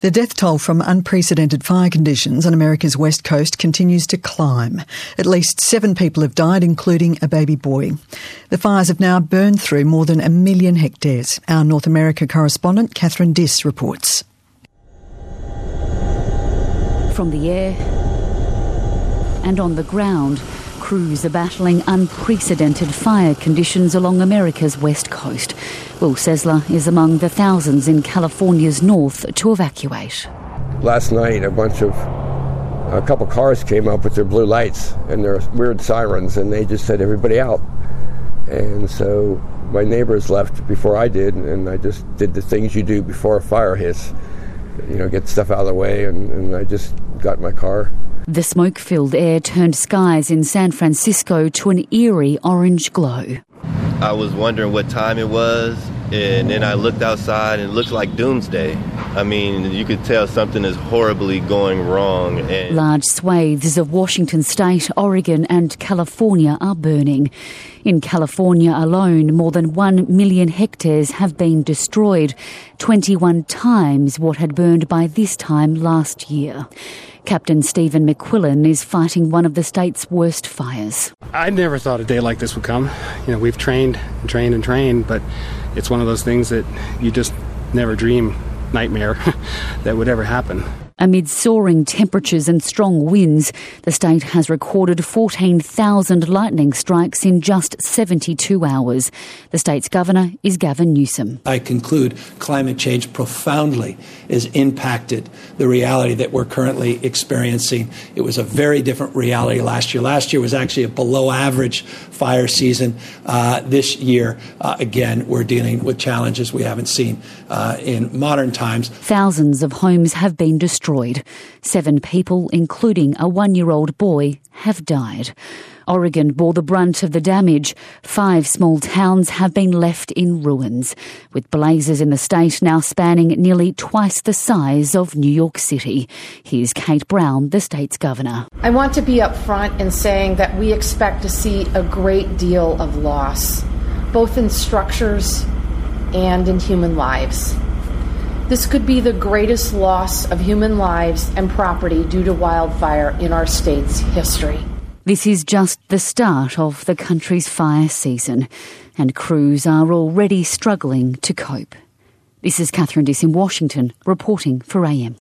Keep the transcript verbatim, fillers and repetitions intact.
The death toll from unprecedented fire conditions on America's west coast continues to climb. At least seven people have died, including a baby boy. The fires have now burned through more than a million hectares. Our North America correspondent, Catherine Diss, reports. From the air and on the ground, crews are battling unprecedented fire conditions along America's west coast. Will Sesler is among the thousands in California's north to evacuate. Last night, a bunch of, a couple cars came up with their blue lights and their weird sirens, and they just said, everybody out. And so my neighbors left before I did, and I just did the things you do before a fire hits. You know, get stuff out of the way, and, and I just got in my car. The smoke-filled air turned skies in San Francisco to an eerie orange glow. I was wondering what time it was, and then I looked outside and it looked like doomsday. I mean, you could tell something is horribly going wrong. And large swathes of Washington state, Oregon and California are burning. In California alone, more than one million hectares have been destroyed, twenty-one times what had burned by this time last year. Captain Stephen McQuillan is fighting one of the state's worst fires. I never thought a day like this would come. You know, we've trained and trained and trained, but it's one of those things that you just never dream, nightmare, that would ever happen. Amid soaring temperatures and strong winds, the state has recorded fourteen thousand lightning strikes in just seventy-two hours. The state's governor is Gavin Newsom. I conclude climate change profoundly has impacted the reality that we're currently experiencing. It was a very different reality last year. Last year was actually a below average fire season. Uh, this year, uh, again, we're dealing with challenges we haven't seen uh, in modern times. Thousands of homes have been destroyed. Seven people, including a one-year-old boy, have died. Oregon bore the brunt of the damage. Five small towns have been left in ruins, with blazes in the state now spanning nearly twice the size of New York City. Here's Kate Brown, the state's governor. I want to be upfront in saying that we expect to see a great deal of loss, both in structures and in human lives. This could be the greatest loss of human lives and property due to wildfire in our state's history. This is just the start of the country's fire season, and crews are already struggling to cope. This is Catherine Diss in Washington, reporting for A M.